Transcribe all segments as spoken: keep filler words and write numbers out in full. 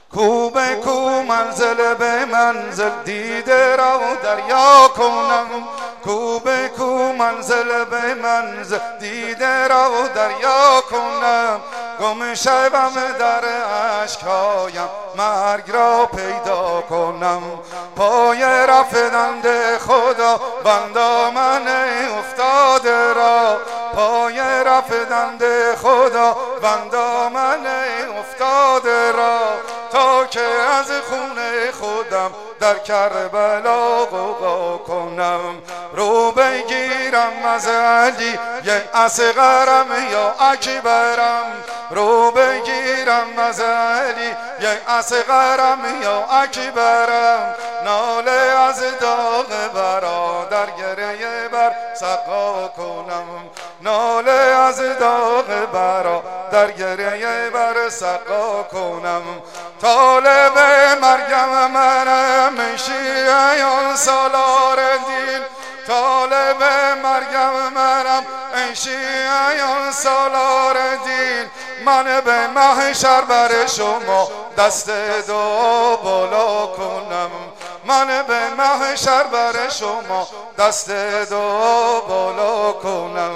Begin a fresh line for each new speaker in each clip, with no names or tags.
کو به کو منزل به منزل دیده را دریا کنم، کو به کو منزل به منزل دیده را دریا کنم. گم شوم در اشکایم مرگ را پیدا کنم. پای رفتند خدا بندا من افتاده را، پای رفتند خدا بندا من افتاده را. تا که از خون خودم در کربلا غوغا کنم. رو بگیرم از علی یه اصغرم یا اکبرم، رو بگیرم از علی یه اصغرم یا اکبرم. ناله از داغ برادر گریه بر سقا کنم، ناله از داغ برادر گریه بر سقا کنم. طالب مریم منم شیعیان سالار دین، طالب مریم منم ای شیعیان سالار دین. من به محشر بر شما دست دعا بالا کنم، من به محشر بر شما دست دعا بالا کنم.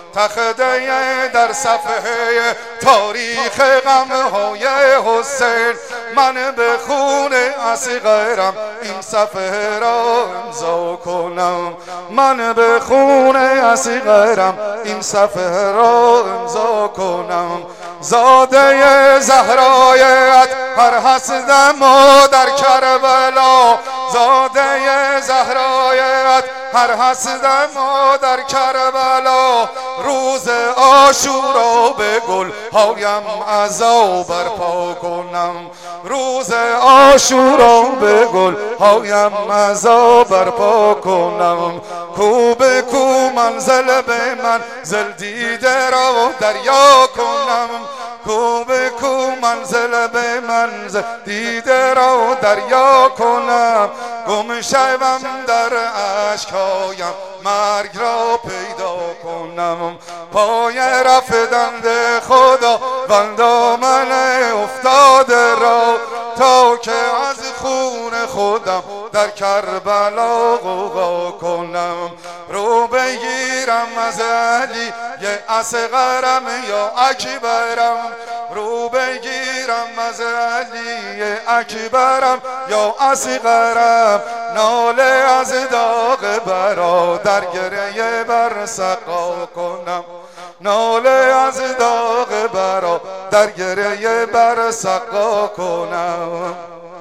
تخته در صفحه تاریخ غمهای حسین، من به خون اصغرم این صفحه را امضا کنم، من به خون اصغرم این صفحه را امضا کنم. زاده زهرایت هر حسدم و در کربلا، زاده زهرایت هر حسدم و در کربلا. روز عاشورا به گل هایم عزا برپا کنم، روز عاشورا به گل هایم عزا برپا کنم. کو به کو منزل به منزل دیده را دریا کنم، کو به کو منزل به منزل دیده را دریا کنم. گم شوم در اشکایم مرگ را پیدا کنم. پای رفتند خدا بندا من افتاده را، تا که از خون خودم در کربلا غوغا کنم. رو بگیرم از علی یه اصغرم یا اکبرم، رو بگیرم از علی یه اکبرم یا اصغرم. ناله از داغ برادر گریه بر سقا کنم، ناله از داغ برادر گریه بر سقا کنم.